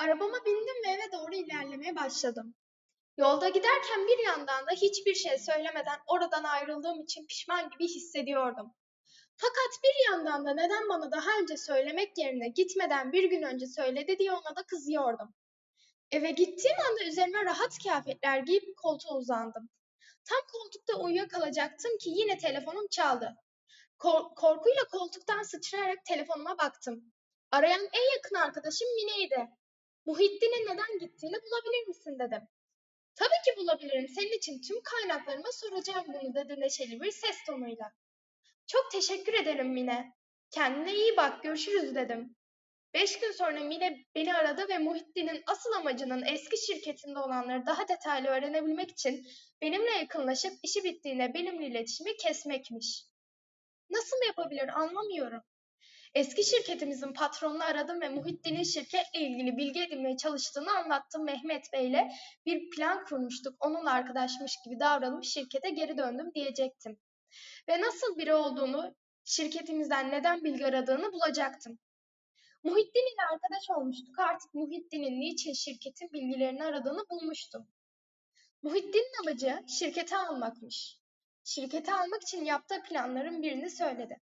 Arabama bindim ve eve doğru ilerlemeye başladım. Yolda giderken bir yandan da hiçbir şey söylemeden oradan ayrıldığım için pişman gibi hissediyordum. Fakat bir yandan da neden bana daha önce söylemek yerine gitmeden bir gün önce söyledi diye ona da kızıyordum. Eve gittiğim anda üzerime rahat kıyafetler giyip koltuğa uzandım. Tam koltukta uyuyakalacaktım ki yine telefonum çaldı. Korkuyla koltuktan sıçrayarak telefonuma baktım. Arayan en yakın arkadaşım Mine'ydi. Muhittin'e neden gittiğini bulabilir misin dedim. Tabii ki bulabilirim. Senin için tüm kaynaklarıma soracağım bunu dedi neşeli bir ses tonuyla. Çok teşekkür ederim Mine. Kendine iyi bak, görüşürüz dedim. 5 gün sonra Mine beni aradı ve Muhittin'in asıl amacının eski şirketinde olanları daha detaylı öğrenebilmek için benimle yakınlaşıp işi bittiğinde benimle iletişimi kesmekmiş. Nasıl yapabilir anlamıyorum. Eski şirketimizin patronunu aradım ve Muhittin'in şirketle ilgili bilgi edinmeye çalıştığını anlattım Mehmet Bey'le. Bir plan kurmuştuk, onunla arkadaşmış gibi davranıp şirkete geri döndüm diyecektim. Ve nasıl biri olduğunu, şirketimizden neden bilgi aradığını bulacaktım. Muhittin ile arkadaş olmuştuk. Artık Muhittin'in niçin şirketin bilgilerini aradığını bulmuştum. Muhittin'in amacı şirketi almakmış. Şirketi almak için yaptığı planların birini söyledi.